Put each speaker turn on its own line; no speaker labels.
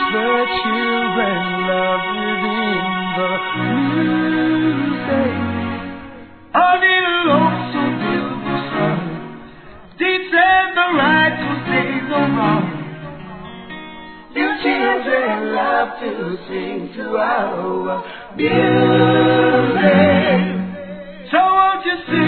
The children love within the music. On the lonesome so beautiful sun, teach them the right to say no wrong. You children love to sing to our music. So won't you sing?